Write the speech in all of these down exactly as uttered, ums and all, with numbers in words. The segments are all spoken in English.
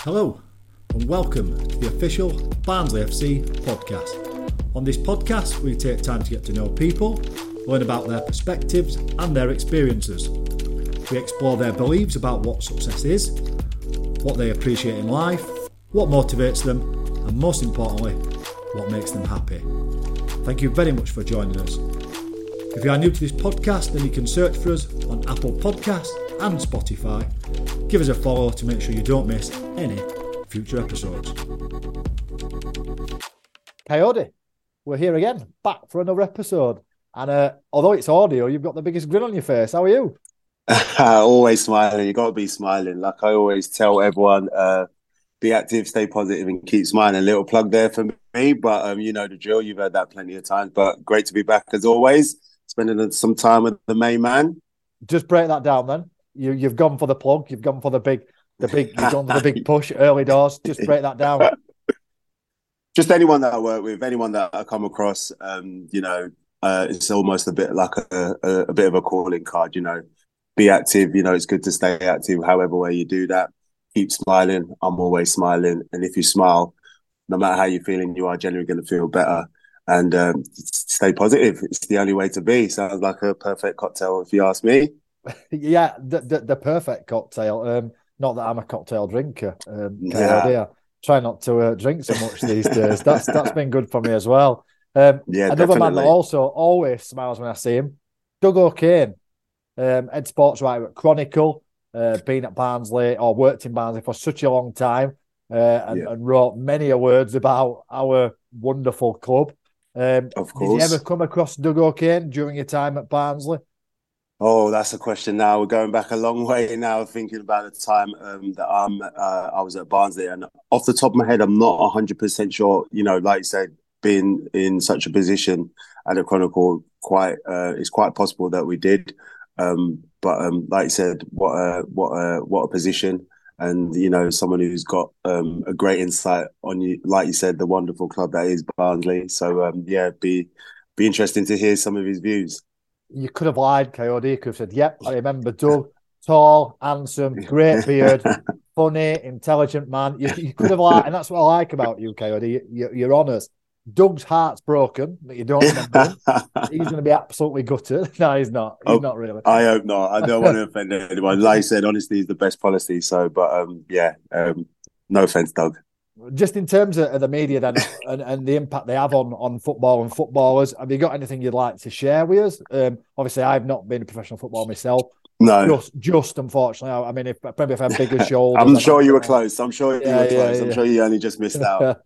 Hello and welcome to the official Barnsley F C podcast. On this podcast we take time to get to know people, learn about their perspectives and their experiences. We explore their beliefs about what success is, what they appreciate in life, what motivates them and most importantly, what makes them happy. Thank you very much for joining us. If you are new to this podcast, then you can search for us on Apple Podcasts and Spotify. Give us a follow to make sure you don't miss any future episodes. Coyote, we're here again, back for another episode. And uh, although it's audio, you've got the biggest grin on your face. How are you? Always smiling. You got to be smiling. Like I always tell everyone, uh, be active, stay positive, and keep smiling. A little plug there for me, but um, you know the drill. You've heard that plenty of times. But great to be back as always. Spending some time with the main man. Just break that down, then. You you've gone for the plug. You've gone for the big, the big. You've gone for the big push early doors. Just break that down. Just anyone that I work with, anyone that I come across. Um, you know, uh, it's almost a bit like a, a a bit of a calling card. You know, be active. You know, it's good to stay active. However way you do that, keep smiling. I'm always smiling, and if you smile, no matter how you're feeling, you are generally going to feel better. And um, stay positive. It's the only way to be. Sounds like a perfect cocktail, if you ask me. Yeah, the, the, the perfect cocktail. Um, not that I'm a cocktail drinker. Um, yeah. I try not to uh, drink so much these days. That's that's been good for me as well. Um, yeah, another definitely. man that also always smiles when I see him, Doug O'Kane, um, head sports writer at Chronicle, uh, been at Barnsley or worked in Barnsley for such a long time, uh, and, yeah. and wrote many a words about our wonderful club. Um, of course. Did you ever come across Doug O'Kane during your time at Barnsley? Oh, that's a question now. We're going back a long way now, thinking about the time um, that I'm, uh, I was at Barnsley. And off the top of my head, I'm not one hundred percent sure. You know, like you said, being in such a position at the Chronicle, quite uh, it's quite possible that we did. Um, but um, like you said, what a, what a, what a position. And, you know, someone who's got um, a great insight on you, like you said, the wonderful club that is Barnsley. So, um, yeah, be be interesting to hear some of his views. You could have lied, Coyote. You could have said, yep, I remember Doug, tall, handsome, great beard, funny, intelligent man. You, you could have lied, and that's what I like about you, Coyote. You, you're honest. Doug's heart's broken, but you don't remember him. He's going to be absolutely gutted. No, he's not. He's oh, not really. I hope not. I don't want to offend anyone. Like I said, honesty is the best policy. So, but um, yeah, um, no offense, Doug. Just in terms of the media then and, and the impact they have on, on football and footballers, have you got anything you'd like to share with us? Um, obviously, I've not been a professional footballer myself. No. Just, just unfortunately. I mean, if probably if I had bigger shoulders. I'm sure you were close. I'm sure you yeah, were close. Yeah, yeah. I'm sure you only just missed out.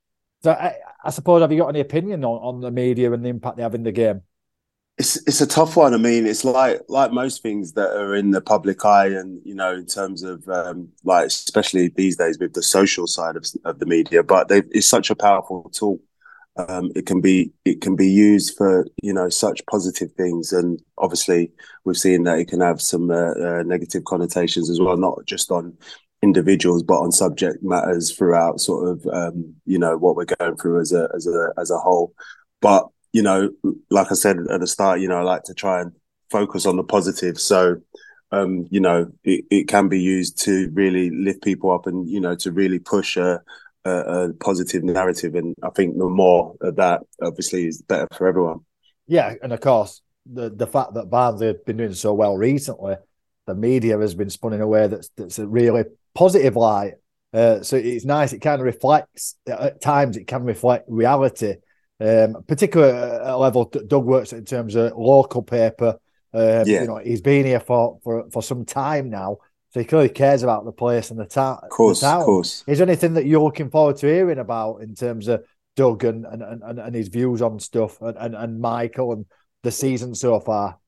So I, I suppose, have you got any opinion on, on the media and the impact they have in the game? It's it's a tough one. I mean, it's like like most things that are in the public eye, and you know, in terms of um, like especially these days with the social side of of the media. But it's such a powerful tool. Um, it can be it can be used for you know such positive things, and obviously we've seen that it can have some uh, uh, negative connotations as well, not just on individuals but on subject matters throughout sort of um, you know what we're going through as a as a as a whole. But you know, like I said at the start, you know, I like to try and focus on the positive. So, um, you know, it, it can be used to really lift people up and, you know, to really push a, a, a positive narrative. And I think the more of that, obviously, is better for everyone. Yeah. And of course, the, the fact that Barnsley have been doing so well recently, the media has been spun in a way that's, that's a really positive light. Uh, so it's nice. It kind of reflects, at times, it can reflect reality. Um, particularly at a level that Doug works in terms of local paper. Um, yeah. You know, he's been here for, for, for some time now, so he clearly cares about the place and the, ta- of course, the town. Of course. Is there anything that you're looking forward to hearing about in terms of Doug and and, and, and his views on stuff and, and, and Michael and the season so far?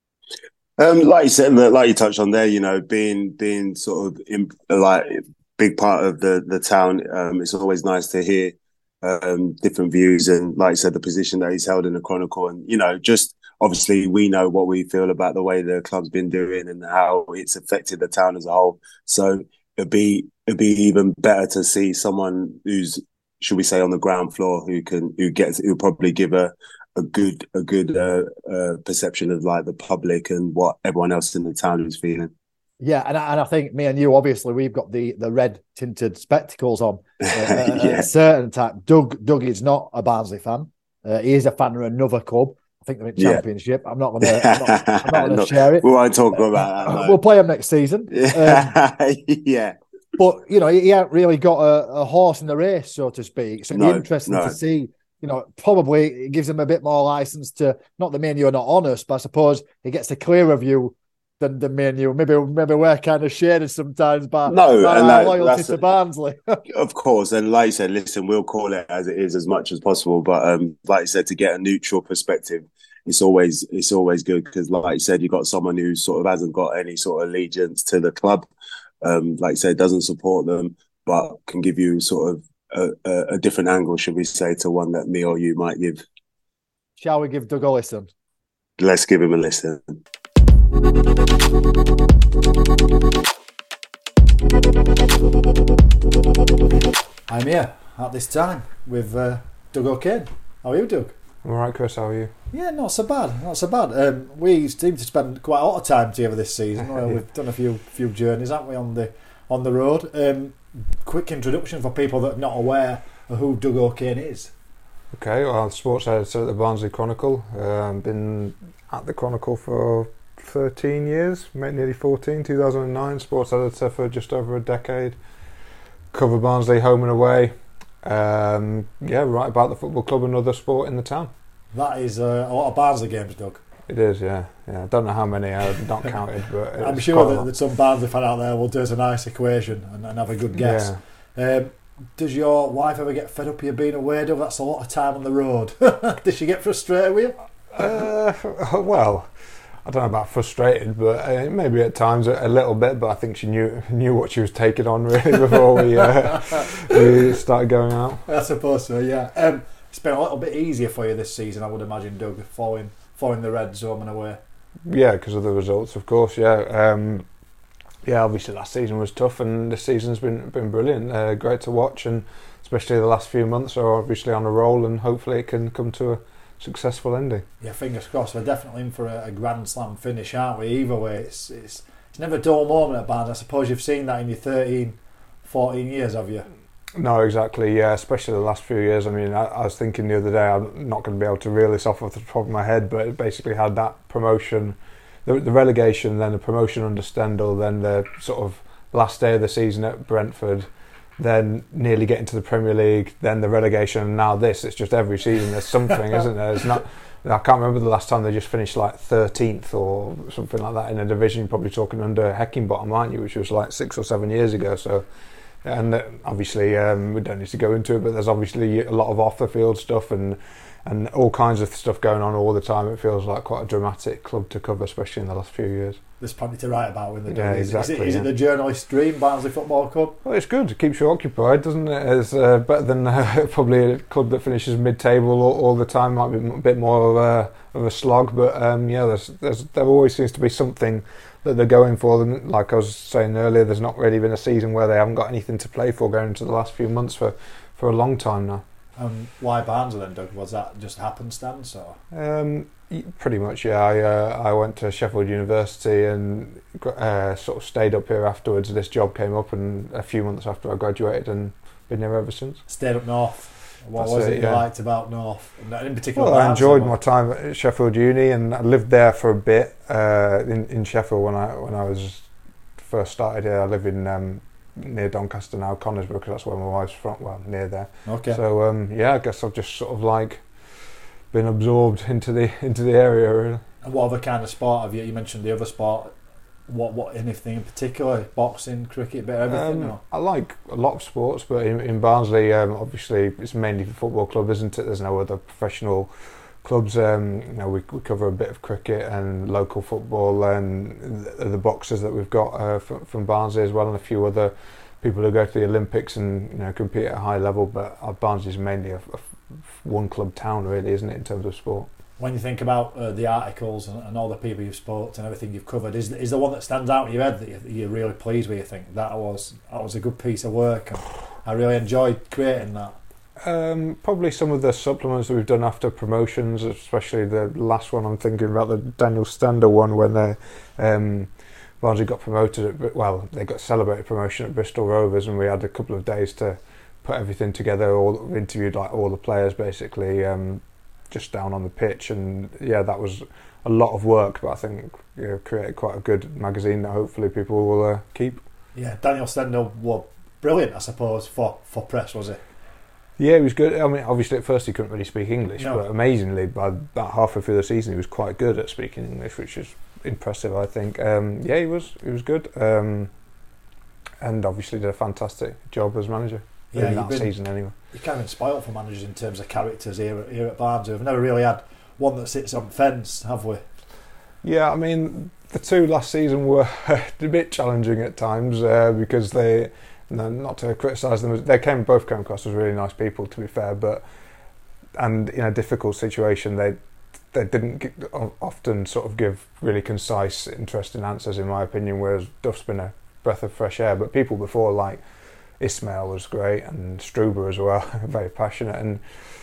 Um, like you said, like you touched on there, you know, being being sort of in, like big part of the the town. Um, it's always nice to hear. Um, different views and like I said, the position that he's held in the Chronicle, and you know, just obviously we know what we feel about the way the club's been doing and how it's affected the town as a whole. So it'd be it'd be even better to see someone who's, should we say, on the ground floor who can who gets who probably give a a good a good uh, uh, perception of like the public and what everyone else in the town is feeling. Yeah, and I, and I think me and you, obviously, we've got the the red tinted spectacles on uh, at Yeah, a certain time. Doug Doug is not a Barnsley fan. Uh, he is a fan of another club. I think they're in yeah. Championship. I'm not gonna I'm not I'm not gonna No, share it. we won't talk about that. Uh, No. we'll play them next season. Um, Yeah. but you know, he, he hasn't really got a, a horse in the race, so to speak. So it'd be No, interesting to no. see. You know, probably it gives him a bit more license to not the main you are not honest, but I suppose he gets a clearer view than the main you. Maybe maybe we're kind of shaded sometimes by, No, by and our that, loyalty that's to Barnsley. of course. And like you said, listen, we'll call it as it is as much as possible. But um, like you said, to get a neutral perspective, it's always it's always good because, like you said, you got someone who sort of hasn't got any sort of allegiance to the club. Um, like you said, doesn't support them, but can give you sort of a, a, a different angle, should we say, to one that me or you might give. Shall we give Doug a listen? Let's give him a listen. I'm here at this time with uh, Doug O'Kane. How are you, Doug? I'm all right, Chris. How are you? Yeah, not so bad, not so bad. Um, we seem to spend quite a lot of time together this season. Well, we've done a few few journeys, haven't we, on the on the road? Um, quick introduction for people that are not aware of who Doug O'Kane is. Okay, well, I'm sports editor at the Barnsley Chronicle. Um, been at the Chronicle for thirteen years, nearly fourteen. two thousand nine, sports editor for just over a decade. Cover Barnsley home and away. Um, yeah, write about the football club and other sport in the town. That is uh, a lot of Barnsley games, Doug. It is, yeah. yeah. I don't know how many I've not counted, but I'm it's sure quite that, that some Barnsley fan out there will do us a nice equation and, and have a good guess. Yeah. Um, does your wife ever get fed up of you being away, Doug? That's a lot of time on the road. Does she get frustrated with you? Uh, well, I don't know about frustrated, but uh, maybe at times a, a little bit. But I think she knew knew what she was taking on really before we uh, we started going out. I suppose so. Yeah. Um, it's been a little bit easier for you this season, I would imagine, Doug, following following the Reds home and away. Yeah, because of the results, of course. Yeah. Um, yeah. Obviously, last season was tough, and this season's been been brilliant. Uh, great to watch, and especially the last few months are obviously on a roll, and hopefully it can come to a successful ending. Yeah, fingers crossed. We're definitely in for a, a Grand Slam finish, aren't we? Either way, it's it's it's never a dull moment at Barnes. I suppose you've seen that in your thirteen, fourteen years, have you? No, exactly. Yeah, especially the last few years. I mean, I, I was thinking the other day, I'm not going to be able to reel this off off the top of my head, but it basically had that promotion, the, the relegation, then the promotion under Stendhal, then the sort of last day of the season at Brentford, then nearly getting to the Premier League, then the relegation, and now this. It's just every season there's something, isn't there? It's not. I can't remember the last time they just finished like thirteenth or something like that in a division. You're probably talking under Heckingbottom, aren't you? Which was like six or seven years ago. So, and obviously um, we don't need to go into it, but there's obviously a lot of off the field stuff and and all kinds of stuff going on all the time. It feels like quite a dramatic club to cover, especially in the last few years. There's plenty to write about when they're Yeah, doing exactly. Is it, is yeah. it the journalist dream, Barnsley Football Club? Well, it's good. It keeps you occupied, doesn't it? It's uh, better than uh, probably a club that finishes mid-table all, all the time. Might be a bit more of a, of a slog, but um, yeah, there's, there's, there always seems to be something that they're going for. And like I was saying earlier, there's not really been a season where they haven't got anything to play for going into the last few months for, for a long time now. Um, why Barnsley then, Doug? Was that just happenstance or? Um, pretty much, yeah. I uh, I went to Sheffield University and uh, sort of stayed up here afterwards. This job came up, and a few months after I graduated, and been here ever since. Stayed up north. What That's was it, it, you yeah. liked about North? And in particular, Well, I Barnsley, enjoyed my time at Sheffield Uni, and I lived there for a bit uh, in in Sheffield when I when I was first started here. I live in um, near Doncaster now, Conisbrough, because that's where my wife's from. Well, near there. Okay. So um, yeah, I guess I've just sort of like been absorbed into the into the area. Really. And what other kind of sport have you? You mentioned the other sport. What what anything in particular? Boxing, cricket, bit of everything. Um, or? I like a lot of sports, but in, in Barnsley, um, obviously, it's mainly a football club, isn't it? There's no other professional clubs. Um, you know, we, we cover a bit of cricket and local football, and the, the boxers that we've got uh, from, from Barnsley as well, and a few other people who go to the Olympics and you know compete at a high level. But uh, Barnsley is mainly a, a one club town, really, isn't it, in terms of sport? When you think about uh, the articles and, and all the people you've spoken to and everything you've covered, is is the one that stands out in your head that you, you're really pleased with? You think that was that was a good piece of work, and I really enjoyed creating that. Um, probably some of the supplements that we've done after promotions, especially the last one. I'm thinking about the Daniel Stander one when they um, Barnsley got promoted, at, well, they got celebrated promotion at Bristol Rovers, and we had a couple of days to put everything together. All interviewed like all the players basically, um, just down on the pitch, and yeah, that was a lot of work. But I think you know, created quite a good magazine that hopefully people will uh, keep. Yeah, Daniel Stendhal was brilliant, I suppose, for, for press, was it? Yeah, he was good. I mean, obviously at first he couldn't really speak English, no. but amazingly by about halfway through the season he was quite good at speaking English, which is impressive, I think. Um, yeah, he was. He was good, um, and obviously did a fantastic job as manager. Yeah, in that been, season anyway. You're kind of spoiled for managers in terms of characters here, here at Barnsley. We've never really had one that sits on the fence, have we? Yeah, I mean, the two last season were a bit challenging at times uh, because they, no, not to criticise them, they came both came across as really nice people, to be fair, but and in a difficult situation they they didn't get, often sort of give really concise, interesting answers, in my opinion. Whereas Duff's been a breath of fresh air, but people before like Ismail was great, and Struber as well, very passionate, and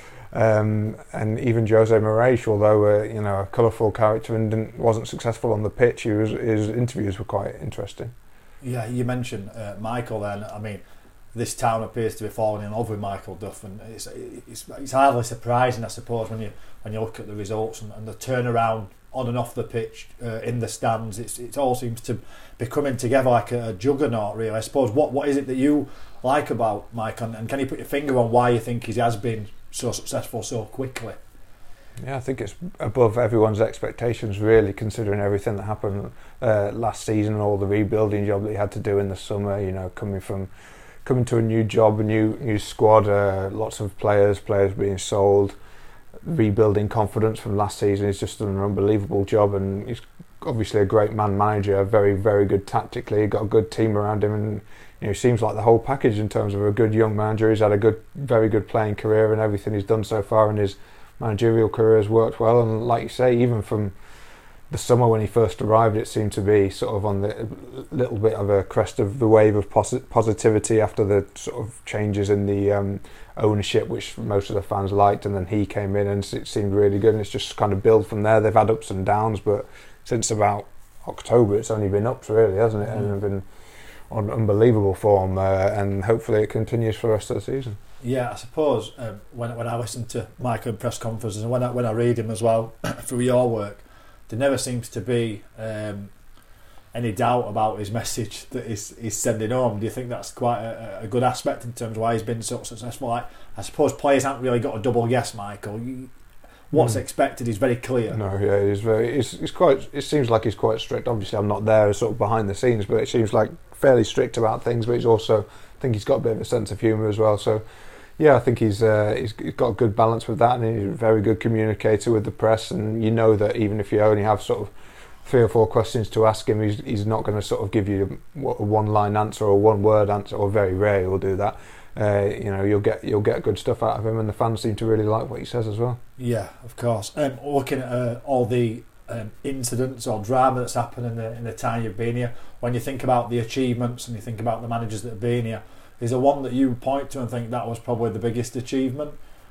um, and even Jose Moraes, although uh, you know a colourful character and didn't, wasn't successful on the pitch, he was, his interviews were quite interesting. Yeah, you mentioned uh, Michael then. I mean, this town appears to be falling in love with Michael Duff, and it's it's, it's hardly surprising, I suppose, when you when you look at the results and, and the turnaround on and off the pitch, uh, in the stands. It's it all seems to be coming together like a, a juggernaut, really. I suppose. What what is it that you like about Mike, and, and can you put your finger on why you think he has been so successful so quickly? Yeah, I think it's above everyone's expectations, really, considering everything that happened uh, last season, all the rebuilding job that he had to do in the summer. You know, coming from coming to a new job, a new new squad, uh, lots of players, players being sold, rebuilding confidence from last season. He's just done an unbelievable job, and he's obviously a great man manager, very very good tactically. Got a good team around him, and you know, seems like the whole package in terms of a good young manager. He's had a good, very good playing career, and everything he's done so far in his managerial career has worked well. And like you say, even from the summer when he first arrived, it seemed to be sort of on the little bit of a crest of the wave of posit- positivity after the sort of changes in the um, ownership, which most of the fans liked, and then he came in and it seemed really good, and it's just kind of built from there. They've had ups and downs, but since about October it's only been ups, really, hasn't it? Mm. And been on unbelievable form, uh, and hopefully it continues for the rest of the season. Yeah, I suppose um, when when I listen to Michael in press conferences, and when I, when I read him as well through your work, there never seems to be um, any doubt about his message that he's, he's sending home. Do you think that's quite a, a good aspect in terms of why he's been so successful? Like, I suppose players haven't really got a double yes, Michael. You, what's mm. expected is very clear. No, yeah, he's very. He's, he's quite. It seems like he's quite strict. Obviously, I'm not there, sort of behind the scenes, but it seems like fairly strict about things. But he's also, I think he's got a bit of a sense of humour as well. So, yeah, I think he's uh, he's, he's got a good balance with that, and he's a very good communicator with the press. And you know that even if you only have sort of three or four questions to ask him, he's he's not going to sort of give you a one-line answer or a one-word answer, or very rare he'll do that. Uh, you know, you'll get you'll get good stuff out of him, and the fans seem to really like what he says as well. Yeah, of course. Um, looking at uh, all the um, incidents or drama that's happened in the in the time you've been here, when you think about the achievements and you think about the managers that have been here, is there one that you point to and think that was probably the biggest achievement?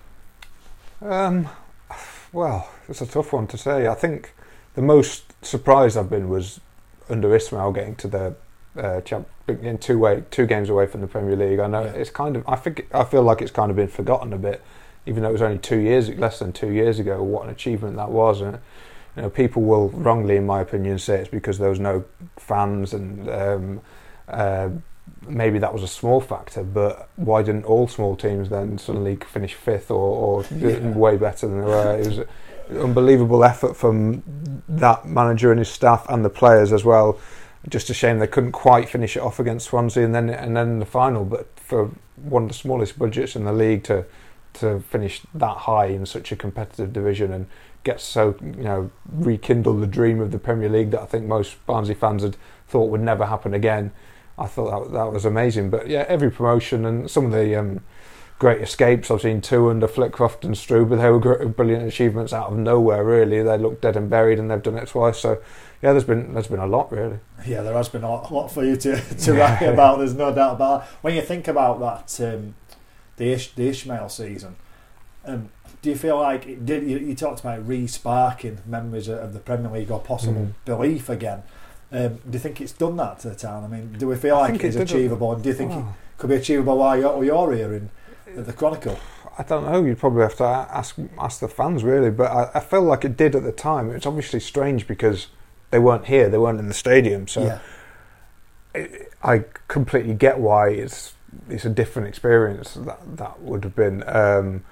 Um, well, it's a tough one to say. I think the most surprised I've been was under Ismail getting to the uh, champ, in two way two games away from the Premier League. I know yeah. it's kind of I think I feel like it's kind of been forgotten a bit, even though it was only two years less than two years ago. What an achievement that was! And you know, people will wrongly, in my opinion, say it's because there was no fans, and um, uh, maybe that was a small factor. But why didn't all small teams then suddenly finish fifth or, or yeah. way better than they were? It was an unbelievable effort from that manager and his staff and the players as well. Just a shame they couldn't quite finish it off against Swansea and then and then in the final. But for one of the smallest budgets in the league to to finish that high in such a competitive division and get so, you know, rekindle the dream of the Premier League that I think most Barnsley fans had thought would never happen again. I thought that that was amazing. But yeah, every promotion and some of the um, great escapes I've seen too under Flitcroft and Struber, they were great, brilliant achievements out of nowhere. Really, they looked dead and buried, and they've done it twice. So yeah, there's been there's been a lot really. Yeah, there has been a lot for you to to write about. There's no doubt about it. When you think about that, um, the Ish, the Ismail season, um, do you feel like it did? You, you talked about re-sparking memories of the Premier League or possible mm. belief again. Um, do you think it's done that to the town? I mean, do we feel I like think it's it achievable? And do you think oh. it could be achievable while you're, while you're here in at the Chronicle? I don't know. You'd probably have to ask ask the fans really, but I, I felt like it did at the time. It's obviously strange because they weren't here, they weren't in the stadium, so yeah. it, I completely get why it's it's a different experience. That that would have been, um,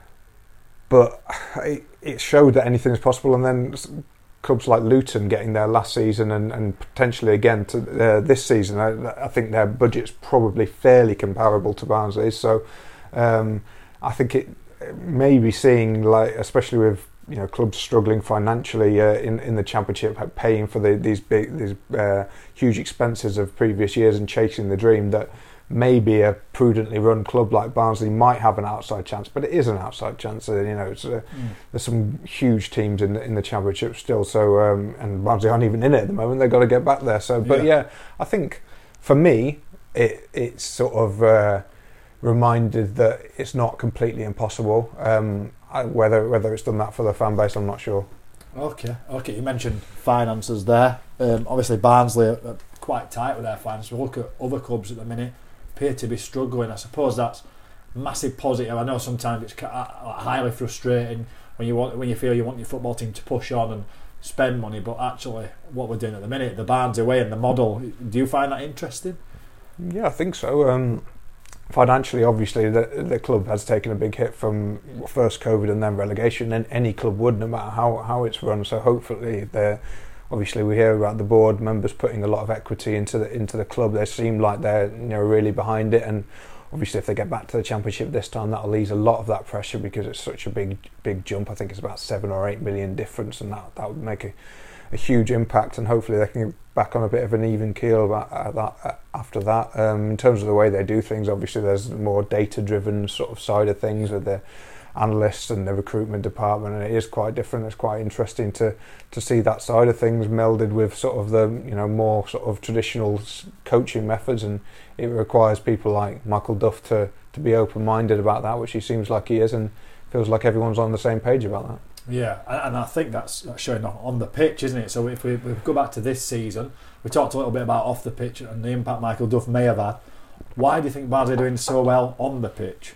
but it, it showed that anything is possible. And then clubs like Luton getting there last season and, and potentially again to uh, this season, I, I think their budget's probably fairly comparable to Barnsley's. So. Um, I think it may be seeing, like, especially with you know clubs struggling financially uh, in in the Championship, paying for the, these big these uh, huge expenses of previous years and chasing the dream, that maybe a prudently run club like Barnsley might have an outside chance. But it is an outside chance. Uh, you know, it's, uh, mm. there's some huge teams in the, in the Championship still. So um, and Barnsley aren't even in it at the moment. They've got to get back there. So, but yeah, yeah I think for me, it it's sort of. Uh, reminded that it's not completely impossible. Um, I, whether whether it's done that for the fan base, I'm not sure. Okay, okay. You mentioned finances there. Um, obviously, Barnsley are, are quite tight with their finances. We look at other clubs at the minute, appear to be struggling. I suppose that's massive positive. I know sometimes it's highly frustrating when you want when you feel you want your football team to push on and spend money, but actually, what we're doing at the minute, the Barnsley way and the model. Do you find that interesting? Yeah, I think so. Um, Financially, obviously, the the club has taken a big hit from first COVID and then relegation, and any club would, no matter how, how it's run. So hopefully, they're obviously we hear about the board members putting a lot of equity into the into the club. They seem like they're you know really behind it, and obviously, if they get back to the Championship this time, that'll ease a lot of that pressure because it's such a big big jump. I think it's about seven or eight million difference, and that that would make a, a huge impact. And hopefully, they can get back on a bit of an even keel about uh, that uh, after that. Um, in terms of the way they do things, obviously there's more data-driven sort of side of things with the analysts and the recruitment department, and it is quite different. It's quite interesting to to see that side of things melded with sort of the you know more sort of traditional coaching methods, and it requires people like Michael Duff to to be open-minded about that, which he seems like he is, and feels like everyone's on the same page about that. Yeah, and I think that's showing on the pitch, isn't it? So if we, if we go back to this season, we talked a little bit about off the pitch and the impact Michael Duff may have had. Why do you think Barnsley are doing so well on the pitch?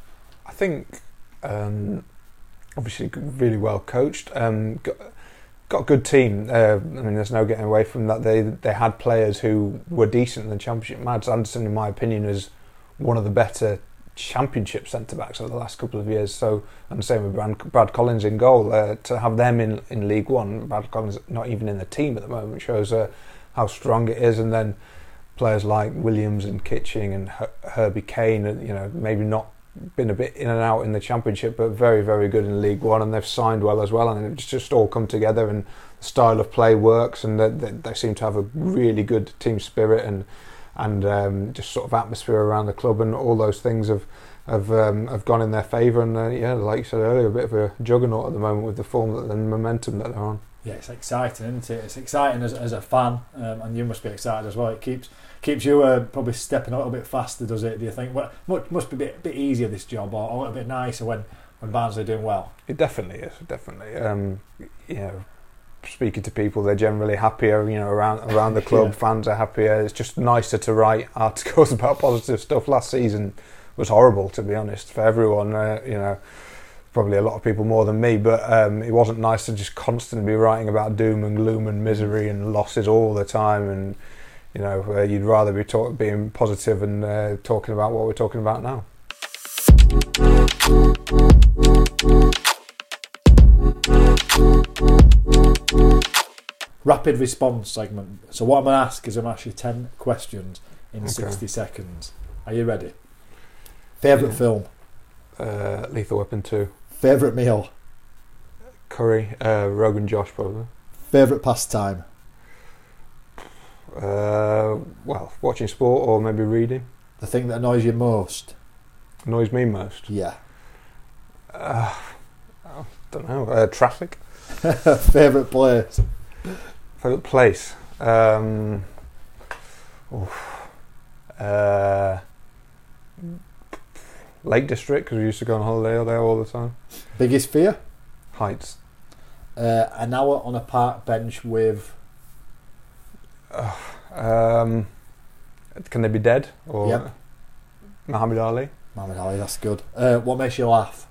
I think um, obviously really well coached. Um, got, got a good team. Uh, I mean, there's no getting away from that. They they had players who were decent in the Championship. Mads Anderson, in my opinion, is one of the better Championship centre backs over the last couple of years. So, and the same with Brad, Brad Collins in goal. Uh, to have them in, in League One, Brad Collins not even in the team at the moment, shows uh, how strong it is. And then players like Williams and Kitching and Her- Herbie Kane, you know, maybe not been a bit in and out in the Championship, but very, very good in League One, and they've signed well as well. And it's just all come together, and the style of play works, and they, they, they seem to have a really good team spirit and. and um, just sort of atmosphere around the club, and all those things have have, um, have gone in their favour. And uh, yeah, like you said earlier, a bit of a juggernaut at the moment with the form and momentum that they're on. Yeah, it's exciting, isn't it? It's exciting as, as a fan, um, and you must be excited as well. It keeps keeps you uh, probably stepping a little bit faster, does it? Do you think? Well, must must be a bit, bit easier this job, or a little bit nicer when when Barnsley are doing well. It definitely is, definitely. Um, you know. Speaking to people, they're generally happier, you know, around around the club. Yeah. Fans are happier. It's just nicer to write articles about positive stuff. Last season was horrible, to be honest, for everyone. Uh, you know, probably a lot of people more than me, but um, it wasn't nice to just constantly be writing about doom and gloom and misery and losses all the time. And you know, uh, you'd rather be talk- being positive and uh, talking about what we're talking about now. Rapid response segment. So what I'm going to ask is I'm going to ask you ten questions in okay. sixty seconds. Are you ready? Favourite yeah. film? Uh, Lethal Weapon two. Favourite meal? Curry. Uh, Rogan Josh, probably. Favourite pastime? Uh, well, watching sport or maybe reading. The thing that annoys you most? Annoys me most? Yeah. Uh, I don't know. Uh, traffic. Favourite place? Favourite place? Um, uh, Lake District, because we used to go on holiday there all the time. Biggest fear? Heights. Uh, an hour on a park bench with... Um, can they be dead? Or Yep. Muhammad Ali? Muhammad Ali, that's good. Uh, what makes you laugh?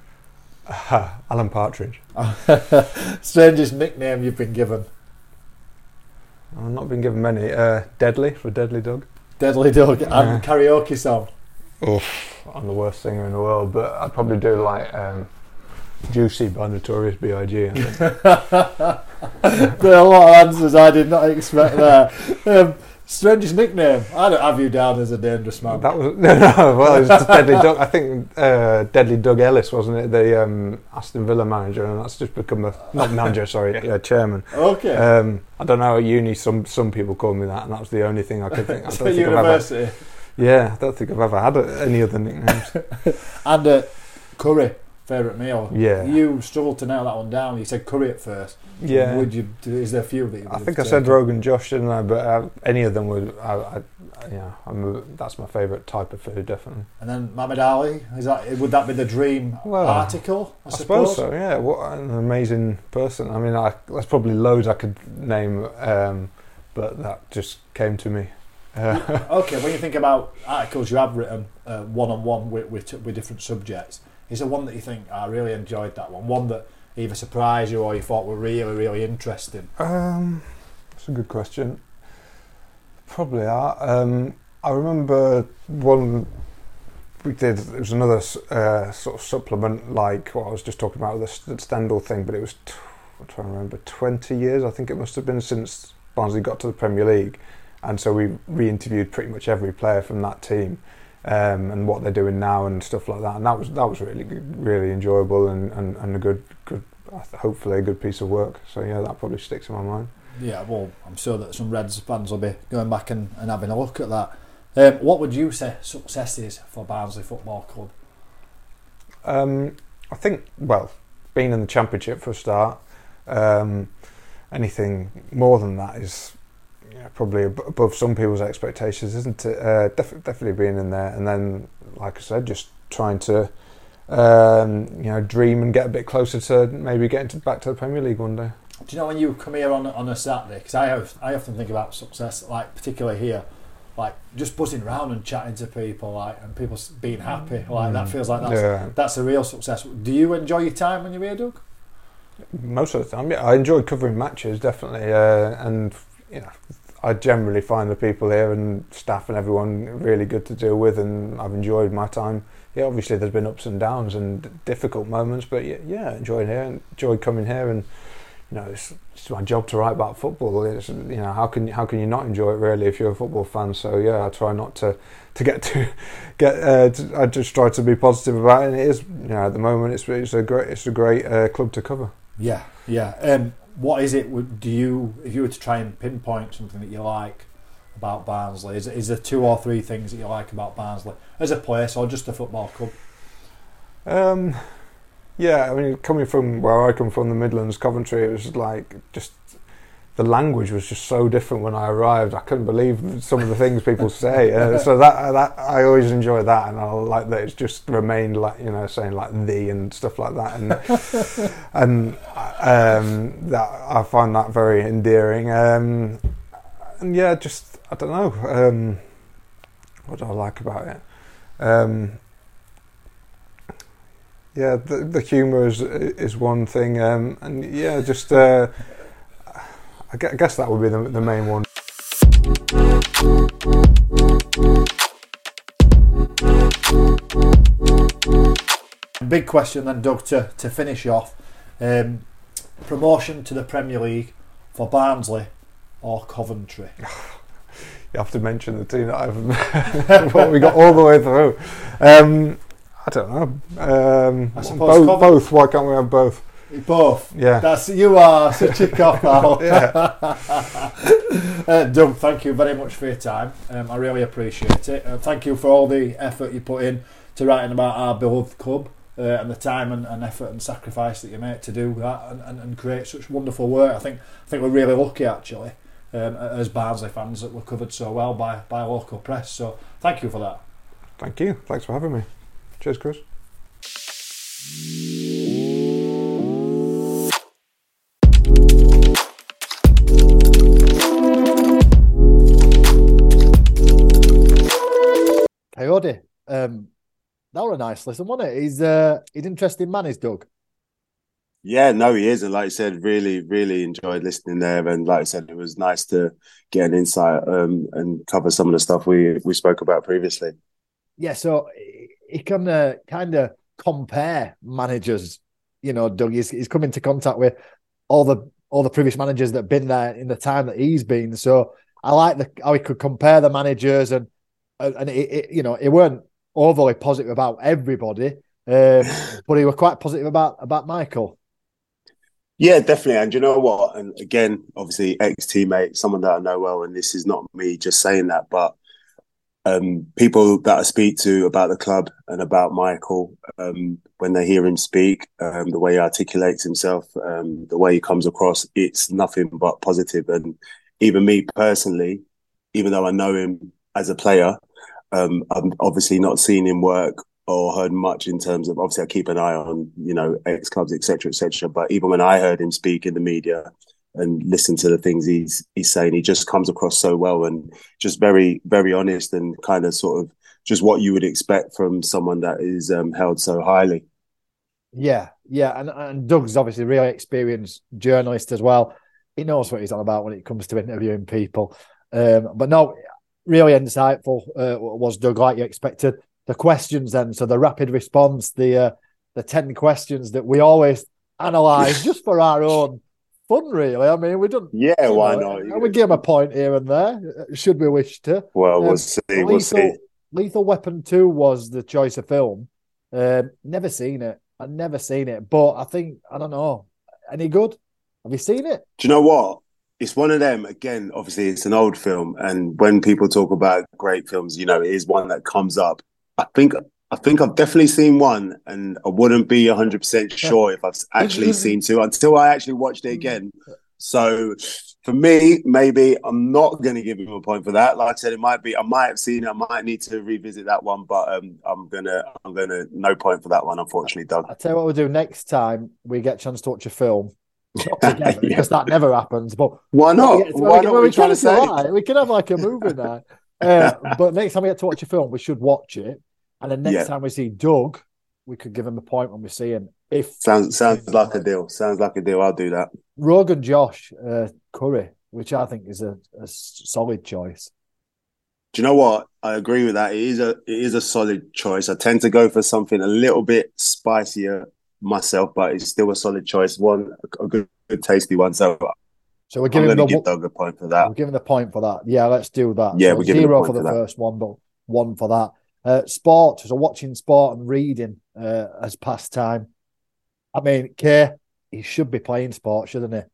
Uh, Alan Partridge. Strangest nickname you've been given? I've not been given many. Uh, Deadly, for Deadly Doug. Deadly Doug. Yeah. And karaoke song? Oof, I'm the worst singer in the world, but I'd probably do like um, Juicy by Notorious B I G I think. There are a lot of answers I did not expect there. Um, strangest nickname? I don't have you down as a dangerous man. That was no, no. Well, it was just Deadly Doug. I think uh, Deadly Doug Ellis, wasn't it? The um, Aston Villa manager, and that's just become a not manager, sorry, yeah, chairman. Okay. Um, I don't know at uni. Some some people call me that, and that was the only thing I could think. I don't So think university. I've ever, yeah, I don't think I've ever had a, any other nicknames. And uh, curry, favourite meal. Yeah. You struggled to nail that one down. You said curry at first. Yeah. Would you? Is there a few that you? I think I said Rogan Josh, didn't I? But uh, any of them would. I, I, yeah, I'm a, that's my favourite type of food, definitely. And then Muhammad Ali. Is that? Would that be the dream Well, article? I, I suppose? suppose so. Yeah. What an amazing person. I mean, I, there's probably loads I could name, um, but that just came to me. Uh, Okay, when you think about articles you have written uh, one-on-one with, with with different subjects, is there one that you think, oh, I really enjoyed that one? One that either surprised you or you thought were really, really interesting? Um, that's a good question. Probably are. Um, I remember one we did. It was another uh, sort of supplement, like what I was just talking about with the Stendhal thing, but it was. T- I'm trying to remember. Twenty years, I think it must have been, since Barnsley got to the Premier League, and so we re-interviewed pretty much every player from that team. Um, and what they're doing now and stuff like that, and that was that was really really enjoyable and, and, and a good good hopefully a good piece of work. So yeah, that probably sticks in my mind. Yeah, well, I'm sure that some Reds fans will be going back and, and having a look at that. Um, what would you say success is for Barnsley Football Club? Um, I think, well, being in the Championship for a start. Um, anything more than that is yeah, probably ab- above some people's expectations, isn't it? Uh, def- definitely being in there, and then, like I said, just trying to um, you know dream and get a bit closer to maybe getting to, back to the Premier League one day. Do you know when you come here on on a Saturday? Because I have, I often think about success, like particularly here, like just buzzing around and chatting to people, like and people being happy, like mm. that feels like that's yeah. that's a real success. Do you enjoy your time when you're here, Doug? Most of the time, yeah. I enjoy covering matches, definitely, uh, and you know, I generally find the people here and staff and everyone really good to deal with, and I've enjoyed my time. Yeah, obviously there's been ups and downs and difficult moments, but yeah, yeah enjoying here, enjoyed coming here, and you know, it's, it's my job to write about football. It's, you know, how can how can you not enjoy it really if you're a football fan? So yeah, I try not to to get to get. Uh, to, I just try to be positive about it. And it is, you know, at the moment it's it's a great it's a great uh, club to cover. Yeah, yeah. Um, what is it? Do you, if you were to try and pinpoint something that you like about Barnsley, is is there two or three things that you like about Barnsley as a place or just a football club? Um, yeah, I mean, coming from where I come from, the Midlands, Coventry, it was like just the language was just so different when I arrived. I couldn't believe some of the things people say. Uh, so that that I always enjoy that, and I like that it's just remained like, you know, saying like the and stuff like that, and and um, that I find that very endearing. Um, and yeah, just I don't know. Um, what do I like about it? Um, yeah, the the humour is is one thing, um, and yeah, just. Uh, I guess that would be the, the main one. Big question then, Doug, to, to finish off. Um, promotion to the Premier League for Barnsley or Coventry? You have to mention the team that I've what we got all the way through. Um, I don't know. Um, I suppose both, Covent- both. Why can't we have both? Both. Yeah. That's you are such a cop out. Yeah. uh, Doug, thank you very much for your time. Um, I really appreciate it. Uh, thank you for all the effort you put in to writing about our beloved club uh, and the time and, and effort and sacrifice that you make to do that and, and, and create such wonderful work. I think I think we're really lucky actually um, as Barnsley fans that we're covered so well by by local press. So thank you for that. Thank you. Thanks for having me. Cheers, Chris. Coyote. Um, that was a nice listen, wasn't it? He's uh, he's an interesting man, is Doug. Yeah, no, he is. And like I said, really, really enjoyed listening there. And like I said, it was nice to get an insight um, and cover some of the stuff we, we spoke about previously. Yeah, so he can uh, kind of compare managers. You know, Doug, he's, he's come into contact with all the all the previous managers that have been there in the time that he's been. So I like the how he could compare the managers, and and it, it, you know, he weren't overly positive about everybody, um, but he was quite positive about about Michael. Yeah, definitely. And you know what? And again, obviously, ex-teammate, someone that I know well, and this is not me just saying that, but um, people that I speak to about the club and about Michael, um, when they hear him speak, um, the way he articulates himself, um, the way he comes across, it's nothing but positive. And even me personally, even though I know him as a player, um, I've obviously not seen him work or heard much in terms of, obviously I keep an eye on, you know, ex clubs, et cetera, et cetera. But even when I heard him speak in the media and listen to the things he's he's saying, he just comes across so well and just very, very honest and kind of sort of just what you would expect from someone that is um, held so highly. Yeah, yeah. And, and Doug's obviously a really experienced journalist as well. He knows what he's on about when it comes to interviewing people. Um, but no, really insightful uh, was Doug, like you expected. The questions then, so the rapid response, the uh, the ten questions that we always analyse just for our own fun, really. I mean, we don't. Yeah, why know, not? We give him a point here and there, should we wish to. Well, um, we'll see. Lethal, We'll see. Lethal Weapon two was the choice of film. Um, never seen it. I've never seen it, but I think I don't know. Any good? Have you seen it? Do you know what? It's one of them. Again, obviously, it's an old film, and when people talk about great films, you know, it is one that comes up. I think I think I've definitely seen one, and I wouldn't be one hundred percent sure if I've actually seen two until I actually watched it again. So for me, maybe I'm not going to give him a point for that. Like I said, it might be I might have seen it. I might need to revisit that one, but um, I'm gonna I'm gonna no point for that one, unfortunately, Doug. I'll tell you what we'll do next time we get a chance to watch a film. Not together, Yeah. because that never happens. But why not? Get, why not? We, We we, trying to say? Like, we can have like a movie night. Uh, but next time we get to watch a film, we should watch it. And then next yeah. time we see Doug, we could give him a point when we see him. If sounds sounds like a deal. Sounds like a deal. I'll do that. Rogan Josh uh, Curry, which I think is a, a solid choice. Do you know what? I agree with that. It is a it is a solid choice. I tend to go for something a little bit spicier myself, but it's still a solid choice. One a good, good tasty one. So, so we're giving the give Doug a point for that. We're giving the point for that. Yeah, let's do that. Yeah, so we're zero for the for first one, but one for that. Uh, sport, so watching sport and reading uh, as pastime. I mean, Kay, he should be playing sport, shouldn't he?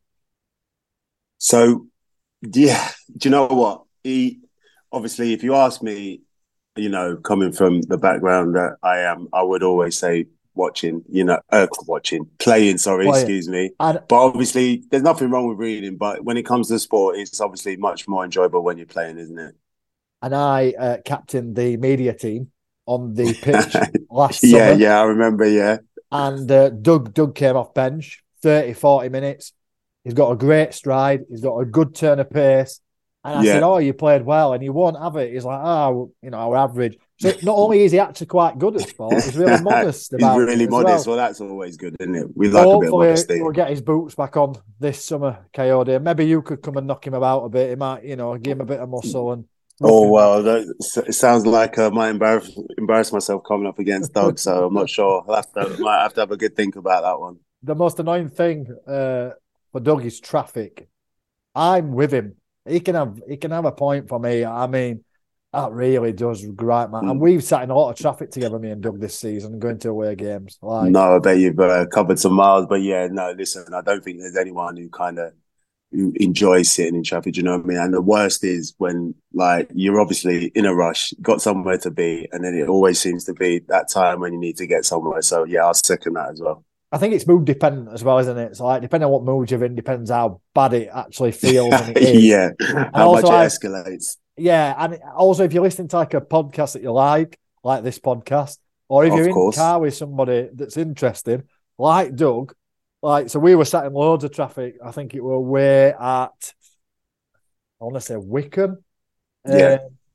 So, yeah, do you know what? He obviously, if you ask me, you know, coming from the background that I am, I would always say watching, you know, uh, watching, playing, sorry, playing. excuse me. And, but obviously, there's nothing wrong with reading. But when it comes to sport, it's obviously much more enjoyable when you're playing, isn't it? And I uh, captained the media team on the pitch last yeah, summer. Yeah, I remember, yeah. And uh, Doug Doug came off bench, thirty, forty minutes. He's got a great stride. He's got a good turn of pace. And I yeah. said, oh, you played well. And he won't have it. He's like, oh, you know, we're average. So not only is he actually quite good at sport, he's really modest about it. He's really it modest. well. well, that's always good, isn't it? We like so a bit of modesty. We'll get his boots back on this summer, Coyote. Maybe you could come and knock him about a bit. He might, you know, give him a bit of muscle and Oh, well, that, it sounds like I might embarrass, embarrass myself coming up against Doug, so I'm not sure. I'll have to, might have to have a good think about that one. The most annoying thing uh, for Doug is traffic. I'm with him. He can have he can have a point for me. I mean, that really does gripe, man. Mm. And we've sat in a lot of traffic together, me and Doug, this season, going to away games. Like, no, I bet you've uh, covered some miles, but yeah, no, listen, I don't think there's anyone who kind of who enjoys sitting in traffic, you know what I mean? And the worst is when, like, you're obviously in a rush, got somewhere to be, and then it always seems to be that time when you need to get somewhere. So, yeah, I'll second that as well. I think it's mood dependent as well, isn't it? So, like, depending on what mood you're in, depends how bad it actually feels. And it is. yeah, and how much it I, escalates. Yeah, and also if you're listening to like a podcast that you like, like this podcast, or if of you're in course. the car with somebody that's interesting, like Doug, like, so we were sat in loads of traffic. I think it were way at, I want to say Wickham. Yeah. Um,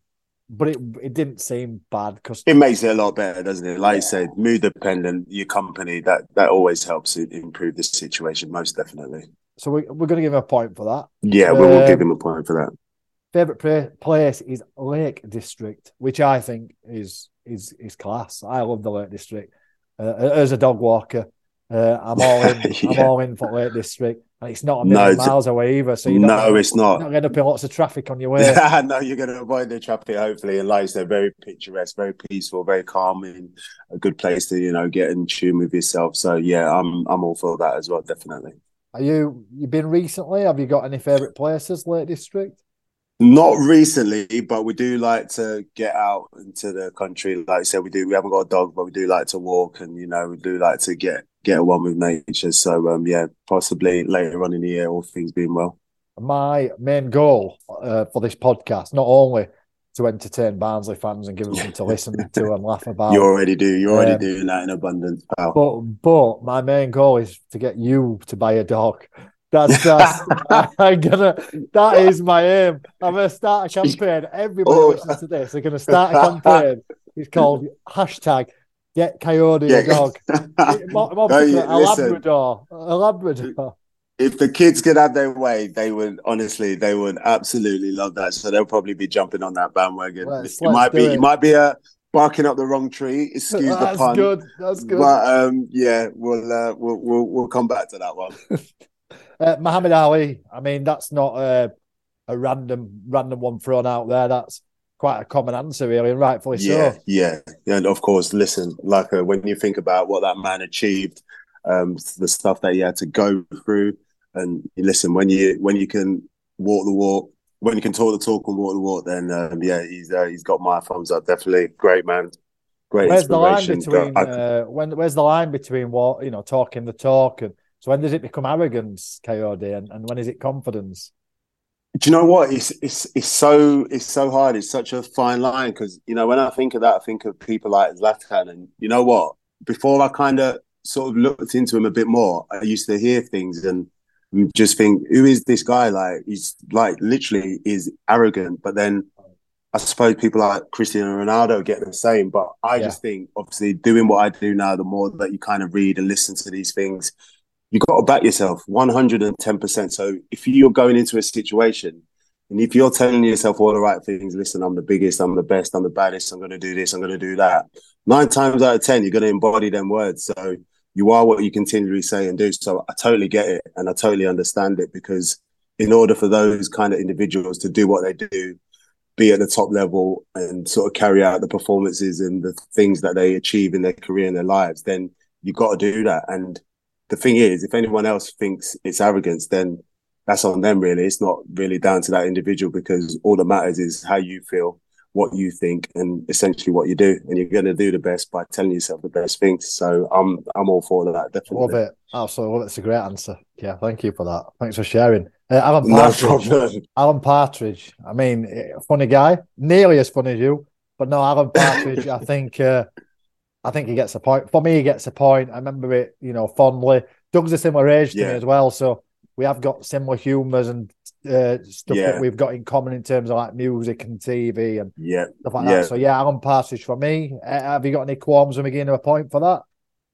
but it it didn't seem bad because it makes it a lot better, doesn't it? Like yeah. you said, mood dependent, your company, that that always helps improve the situation, most definitely. So we, we're going to give him a point for that. Yeah, um, we will give him a point for that. Favourite place is Lake District, which I think is is is class. I love the Lake District. Uh, as a dog walker, uh, I'm all in. yeah. I'm all in for Lake District, and it's not a million no, miles away either. So you no, not, it's not. You're not going to up in lots of traffic on your way. No, you're going to avoid the traffic. Hopefully, and like you said, very picturesque, very peaceful, very calming. A good place to you know get in tune with yourself. So yeah, I'm I'm all for that as well. Definitely. Are you you been recently? Have you got any favourite places, Lake District? Not recently, but we do like to get out into the country. Like I said, we do. We haven't got a dog, but we do like to walk, and you know, we do like to get get one with nature. So, um, yeah, possibly later on in the year, all things being well. My main goal uh, for this podcast, not only to entertain Barnsley fans and give them something to listen to and laugh about. You already do. You're already um, doing that in abundance, pal. But but my main goal is to get you to buy a dog. That's that's I'm gonna. That is my aim. I'm gonna start a campaign. Everybody oh. listens to this. They're gonna start a campaign. It's called hashtag Get Coyote yeah. a Dog. More, more no, you, a listen, Labrador. A Labrador. If the kids could have their way, they would honestly, they would absolutely love that. So they'll probably be jumping on that bandwagon. Let's, it let's might be, it. it might be a barking up the wrong tree. Excuse That's the pun. Good. That's good. But um, yeah, we'll uh, we'll we'll we'll come back to that one. uh, Muhammad Ali. I mean, that's not a a random random one thrown out there. That's quite a common answer, really, and rightfully yeah, so. Yeah, yeah, and of course, listen, like uh, when you think about what that man achieved, um, the stuff that he had to go through. And listen, when you when you can walk the walk, when you can talk the talk and walk the walk, then um, yeah, he's uh, he's got my thumbs up. Definitely, great man, great where's the line inspiration. between I, uh, when? Where's the line between what you know, talking the talk, and so when does it become arrogance, K O D, and, and when is it confidence? Do you know what? It's it's it's so it's so hard. It's such a fine line because you know when I think of that, I think of people like Zlatan, and you know what? Before I kind of sort of looked into him a bit more, I used to hear things and. Just think, who is this guy? Like, he's like literally is arrogant. But then I suppose people like Cristiano Ronaldo get the same. But I yeah. just think, obviously, doing what I do now, the more that you kind of read and listen to these things, you got to back yourself one hundred ten percent. So if you're going into a situation and if you're telling yourself all the right things, listen, I'm the biggest, I'm the best, I'm the baddest, I'm going to do this, I'm going to do that. Nine times out of ten, you're going to embody them words. So you are what you continually say and do. So I totally get it and I totally understand it because in order for those kind of individuals to do what they do, be at the top level and sort of carry out the performances and the things that they achieve in their career and their lives, then you've got to do that. And the thing is, if anyone else thinks it's arrogance, then that's on them, really. It's not really down to that individual because all that matters is how you feel, what you think, and essentially what you do. And you're going to do the best by telling yourself the best things. So I'm I'm all for that, definitely. Love it. Absolutely. Love it. It's a great answer. Yeah, thank you for that. Thanks for sharing. Uh, Alan Partridge. No problem. Alan Partridge. I mean, funny guy. Nearly as funny as you. But no, Alan Partridge, I think uh, I think he gets a point. For me, he gets a point. I remember it, you know, fondly. Doug's a similar age to yeah. me as well. So we have got similar humours and uh, stuff yeah. that we've got in common in terms of like music and T V and yeah. stuff like yeah. that. So yeah, Alan Partridge for me. Uh, have you got any qualms with me getting a point for that?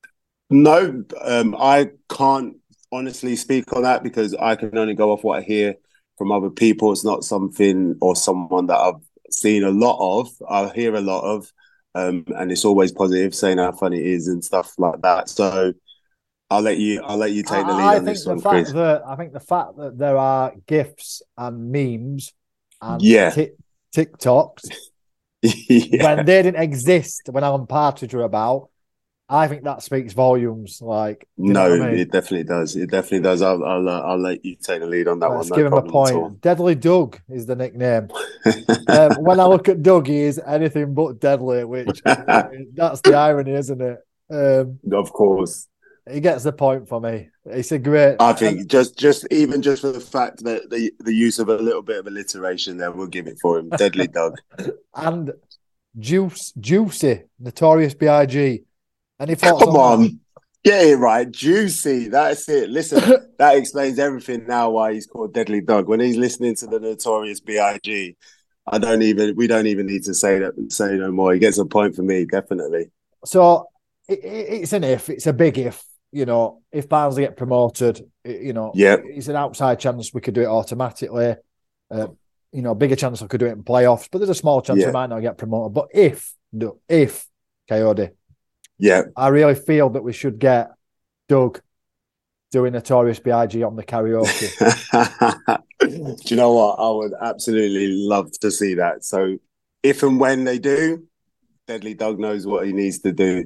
No, um, I can't honestly speak on that because I can only go off what I hear from other people. It's not something or someone that I've seen a lot of. I hear a lot of, um, and it's always positive, saying how funny it is and stuff like that. So I'll let you. I'll let you take the lead I on this one, fact Chris. That, I think the fact that there are GIFs and memes and yeah. t- TikToks yeah. when they didn't exist when Alan Partridge were about, I think that speaks volumes. Like, no, I mean? It definitely does. It definitely does. I'll I'll, uh, I'll let you take the lead on that Let's one. Let's no give him a point. Deadly Doug is the nickname. um, when I look at Doug, he is anything but deadly, which that's the irony, isn't it? Um, of course. He gets the point for me. It's a great. I think um, just, just even just for the fact that the the use of a little bit of alliteration there, we'll give it for him. Deadly Doug and Juice, Juicy, Notorious B I G. Any thoughts? Come on, on, that? Get it right, Juicy. That's it. Listen, that explains everything now. Why he's called Deadly Doug. When he's listening to the Notorious B I G, I don't even. We don't even need to say that. Say no more. He gets a point for me, definitely. So it, it, it's an if. It's a big if. You know, if Barnsley get promoted, it, you know, Yep. it's an outside chance we could do it automatically. Uh, you know, bigger chance I could do it in playoffs, but there's a small chance Yeah. we might not get promoted. But if, no, if, Coyote, Yeah. I really feel that we should get Doug doing Notorious B I G on the karaoke. Do you know what? I would absolutely love to see that. So if and when they do, Deadly Doug knows what he needs to do.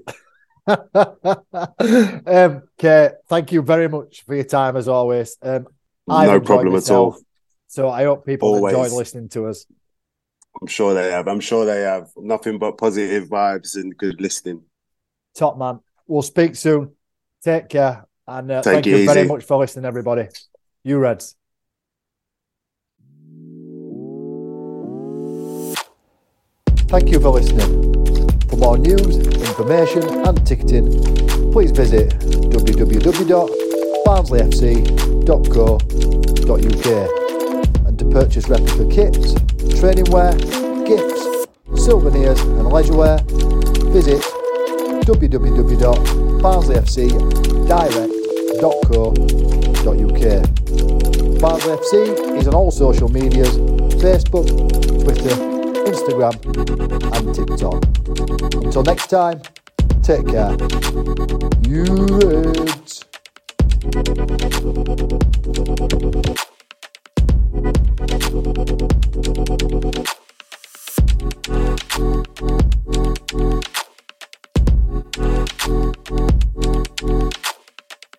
um, Kate, thank you very much for your time as always. Um, I've No enjoyed problem at myself, all. So I hope people Always. enjoyed listening to us. I'm sure they have. I'm sure they have. Nothing but positive vibes and good listening. Top man. We'll speak soon. Take care. And uh, Take thank it you very easy. much for listening, everybody. You Reds. Thank you for listening. For more news, information and ticketing, please visit w w w dot barnsley f c dot co dot u k. And to purchase replica kits, training wear, gifts, souvenirs and leisure wear, visit w w w dot barnsley f c direct dot co dot u k. Barnsley F C is on all social medias, Facebook, Twitter, Instagram and TikTok. Until next time, take care. You Reds.